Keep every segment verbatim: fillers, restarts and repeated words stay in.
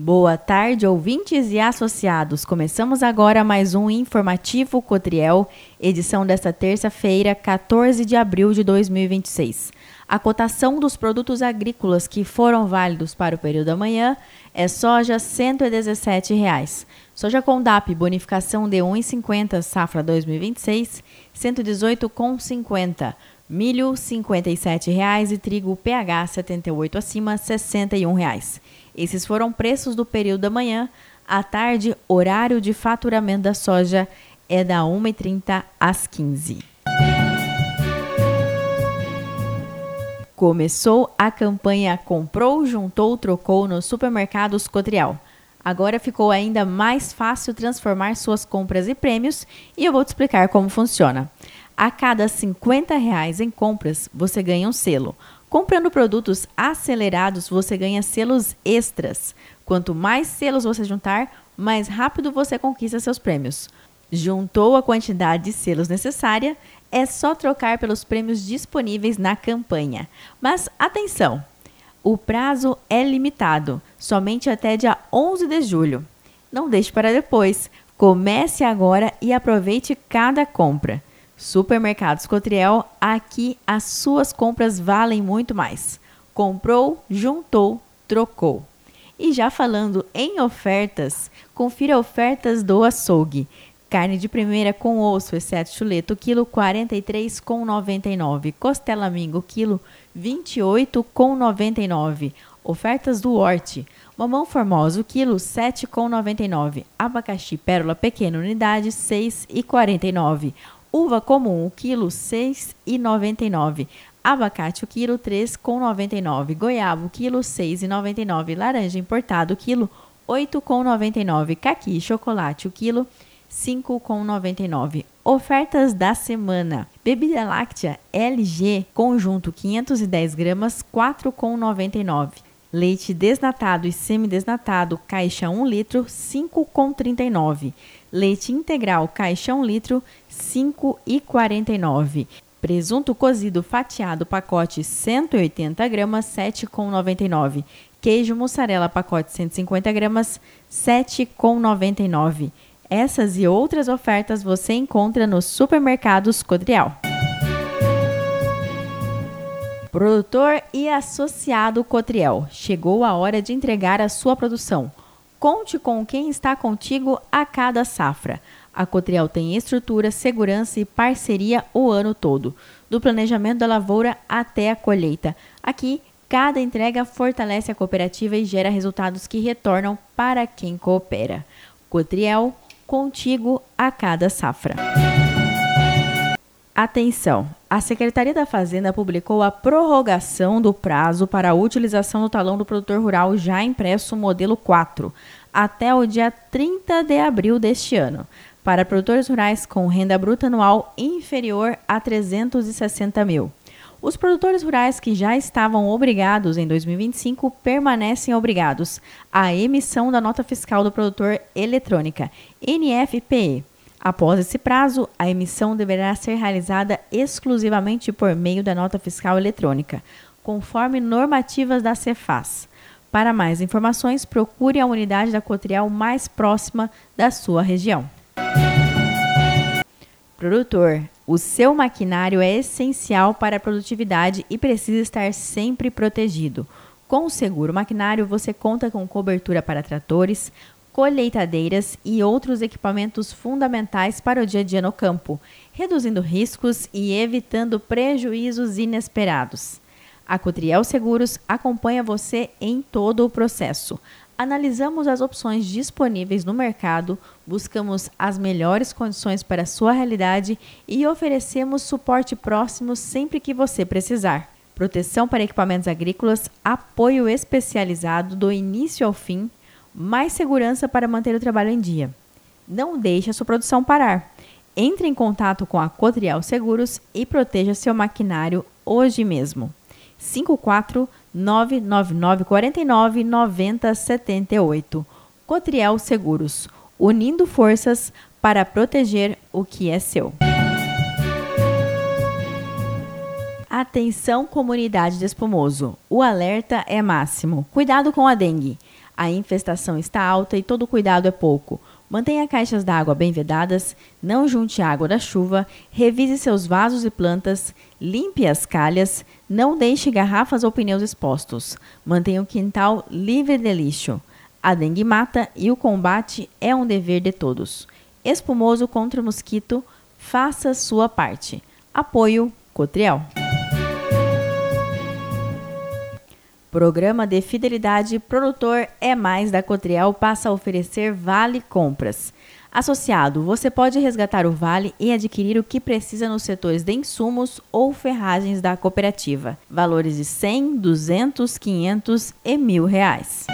Boa tarde, ouvintes e associados. Começamos agora mais um Informativo Cotriel, edição desta terça-feira, quatorze de abril de dois mil e vinte e seis. A cotação dos produtos agrícolas que foram válidos para o período da manhã é soja cento e dezessete reais. Soja Condap, bonificação de um real e cinquenta centavos, safra dois mil e vinte e seis, cento e dezoito reais e cinquenta centavos. Milho, cinquenta e sete reais e trigo P H setenta e oito acima, sessenta e um reais. Esses foram preços do período da manhã. À tarde, horário de faturamento da soja é da uma e trinta às quinze. Começou a campanha Comprou, Juntou, Trocou nos supermercados Cotriel. Agora ficou ainda mais fácil transformar suas compras em prêmios e eu vou te explicar como funciona. A cada cinquenta reais em compras, você ganha um selo. Comprando produtos acelerados, você ganha selos extras. Quanto mais selos você juntar, mais rápido você conquista seus prêmios. Juntou a quantidade de selos necessária, é só trocar pelos prêmios disponíveis na campanha. Mas atenção! O prazo é limitado, somente até dia onze de julho. Não deixe para depois. Comece agora e aproveite cada compra. Supermercados Cotriel, aqui as suas compras valem muito mais. Comprou, juntou, trocou. E já falando em ofertas, confira ofertas do açougue. Carne de primeira com osso, exceto chuleto, quilo quarenta e três reais e noventa e nove centavos. Costela mingo, quilo vinte e oito reais e noventa e nove centavos. Ofertas do Horti. Mamão formoso, quilo sete reais e noventa e nove centavos. Abacaxi pérola pequena, unidade seis reais e quarenta e nove centavos. Uva comum, o quilo seis reais e noventa e nove centavos. Abacate, o quilo três reais e noventa e nove centavos. Goiaba, o quilo seis reais e noventa e nove centavos. Laranja importado, o quilo oito reais e noventa e nove centavos. Caqui, chocolate, o quilo cinco reais e noventa e nove centavos. Ofertas da semana. Bebida láctea L G, conjunto quinhentos e dez gramas, quatro reais e noventa e nove centavos. Leite desnatado e semidesnatado, caixa um litro, cinco reais e trinta e nove centavos. Leite integral, caixa um litro, cinco reais e quarenta e nove centavos. Presunto cozido fatiado, pacote cento e oitenta gramas, sete reais e noventa e nove centavos. Queijo mussarela, pacote cento e cinquenta gramas, sete reais e noventa e nove centavos. Essas e outras ofertas você encontra nos supermercados Cotriel. Produtor e associado Cotriel, chegou a hora de entregar a sua produção. Conte com quem está contigo a cada safra. A Cotriel tem estrutura, segurança e parceria o ano todo, do planejamento da lavoura até a colheita. Aqui, cada entrega fortalece a cooperativa e gera resultados que retornam para quem coopera. Cotriel, contigo a cada safra. Atenção! A Secretaria da Fazenda publicou a prorrogação do prazo para a utilização do talão do produtor rural já impresso modelo quatro, até o dia trinta de abril deste ano, para produtores rurais com renda bruta anual inferior a trezentos e sessenta mil. Os produtores rurais que já estavam obrigados em dois mil e vinte e cinco permanecem obrigados à emissão da nota fiscal do produtor eletrônica, N F P E. Após esse prazo, a emissão deverá ser realizada exclusivamente por meio da nota fiscal eletrônica, conforme normativas da Cefaz. Para mais informações, procure a unidade da Cotriel mais próxima da sua região. Produtor, o seu maquinário é essencial para a produtividade e precisa estar sempre protegido. Com o seguro maquinário, você conta com cobertura para tratores, colheitadeiras e outros equipamentos fundamentais para o dia a dia no campo, reduzindo riscos e evitando prejuízos inesperados. A Cotriel Seguros acompanha você em todo o processo. Analisamos as opções disponíveis no mercado, buscamos as melhores condições para a sua realidade e oferecemos suporte próximo sempre que você precisar. Proteção para equipamentos agrícolas, apoio especializado do início ao fim, mais segurança para manter o trabalho em dia. Não deixe a sua produção parar. Entre em contato com a Cotriel Seguros e proteja seu maquinário hoje mesmo. cinco quatro nove nove nove quatro nove nove zero sete oito. Cotriel Seguros, unindo forças para proteger o que é seu. Atenção, comunidade de Espumoso. O alerta é máximo. Cuidado com a dengue. A infestação está alta e todo cuidado é pouco. Mantenha caixas d'água bem vedadas, não junte água da chuva, revise seus vasos e plantas, limpe as calhas, não deixe garrafas ou pneus expostos. Mantenha o quintal livre de lixo. A dengue mata e o combate é um dever de todos. Espumoso contra o mosquito, faça sua parte. Apoio Cotriel. Programa de Fidelidade Produtor é Mais da Cotriel passa a oferecer Vale Compras. Associado, você pode resgatar o Vale e adquirir o que precisa nos setores de insumos ou ferragens da cooperativa. Valores de cem, duzentos, quinhentos e mil reais.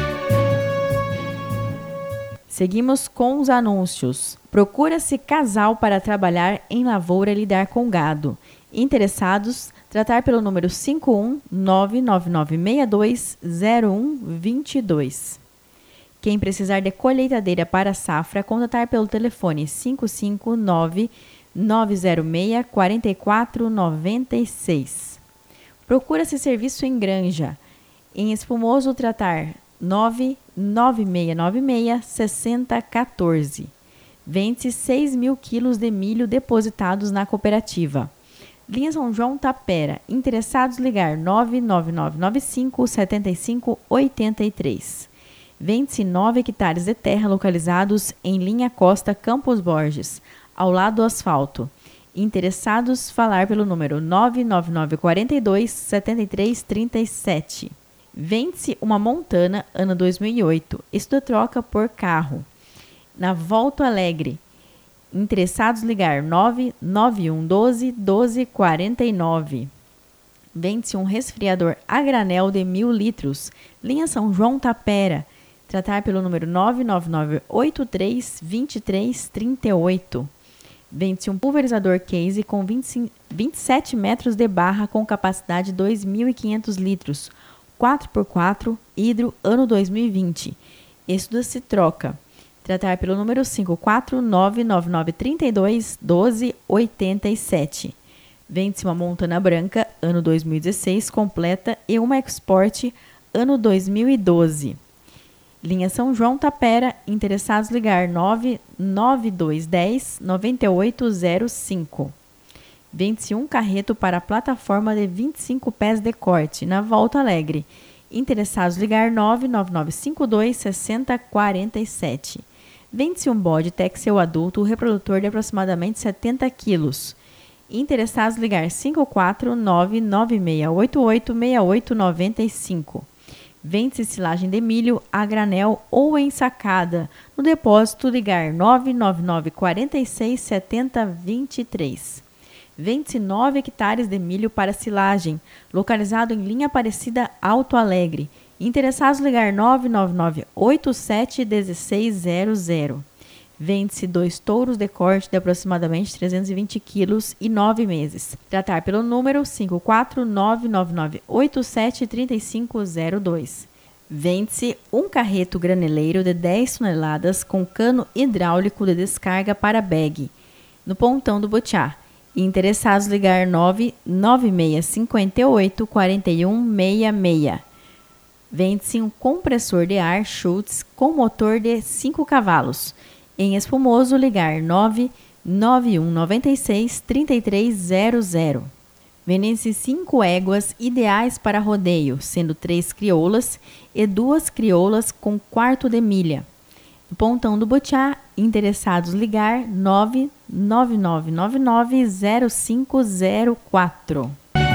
Seguimos com os anúncios. Procura-se casal para trabalhar em lavoura e lidar com gado. Interessados, tratar pelo número cinco um nove nove nove seis dois zero um dois dois. Quem precisar de colheitadeira para safra, contatar pelo telefone cinco cinco nove nove zero seis quatro quatro nove seis. Procura-se serviço em granja. Em Espumoso, tratar nove nove seis nove seis seis zero um quatro. Vende-se seis mil quilos de milho depositados na cooperativa. Linha São João Tapera. Interessados, ligar nove nove nove nove cinco sete cinco oito três. Vende-se nove hectares de terra localizados em linha Costa Campos Borges, ao lado do asfalto. Interessados, falar pelo número nove nove nove quatro dois sete três três sete. Vende-se uma Montana, ano dois mil e oito. Isto troca por carro. Na Volta Alegre. Interessados, ligar nove nove um um dois doze quarenta e nove. Vende-se um resfriador a granel de mil litros. Linha São João Tapera. Tratar pelo número nove nove nove oito três dois três três oito. Vende-se um pulverizador case com vinte e cinco, vinte e sete metros de barra com capacidade de dois mil e quinhentos litros. quatro por quatro, hidro, ano dois mil e vinte. Estuda-se troca. Tratar pelo número cinco quatro nove nove nove três dois um dois oito sete. Vende-se uma Montana branca, ano dois mil e dezesseis, completa, e uma Export, ano dois mil e doze. Linha São João Tapera. Interessados, ligar nove nove dois um zero nove oito zero cinco. Vende-se um carreto para a plataforma de vinte e cinco pés de corte, na Volta Alegre. Interessados, ligar nove nove nove cinco dois seis zero quatro sete. Vende-se um bode Texel adulto, reprodutor de aproximadamente setenta quilos. Interessados, ligar cinco quatro nove nove seis oito oito seis oito nove cinco. Vende-se silagem de milho a granel ou ensacada. No depósito, ligar nove nove nove quatro seis sete zero dois três. Vende-se nove hectares de milho para silagem, localizado em linha Aparecida Alto Alegre. Interessados, ligar nove nove nove oito sete um seis zero zero. Vende-se dois touros de corte de aproximadamente trezentos e vinte quilos e nove meses. Tratar pelo número cinco quatro nove nove nove oito sete três cinco zero dois. Vende-se um carreto graneleiro de dez toneladas com cano hidráulico de descarga para bag, no Pontão do Butiá. Interessados, ligar nove nove seis cinco oito quatro um seis seis. Vende-se um compressor de ar Schultz com motor de cinco cavalos. Em Espumoso, ligar nove nove um nove seis três três zero zero. Vendem-se cinco éguas ideais para rodeio, sendo três crioulas e duas crioulas com quarto de milha. No Pontão do Butiá, interessados, ligar nove nove nove nove nove zero cinco zero quatro.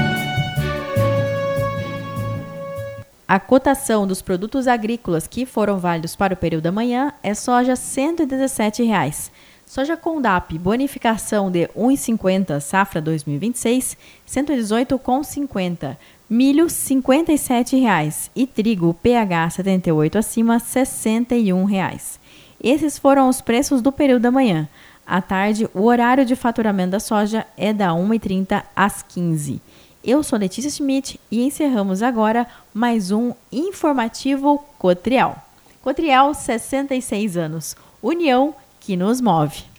A cotação dos produtos agrícolas que foram válidos para o período da manhã é soja cento e dezessete reais. Soja Condap, bonificação de um real e cinquenta, safra dois mil e vinte e seis, cento e dezoito reais e cinquenta centavos. Milho, cinquenta e sete reais. E trigo P H setenta e oito acima, sessenta e um reais. Esses foram os preços do período da manhã. À tarde, o horário de faturamento da soja é da uma e trinta às quinze. Eu sou Letícia Schmidt e encerramos agora mais um informativo Cotriel. Cotriel, sessenta e seis anos. União que nos move.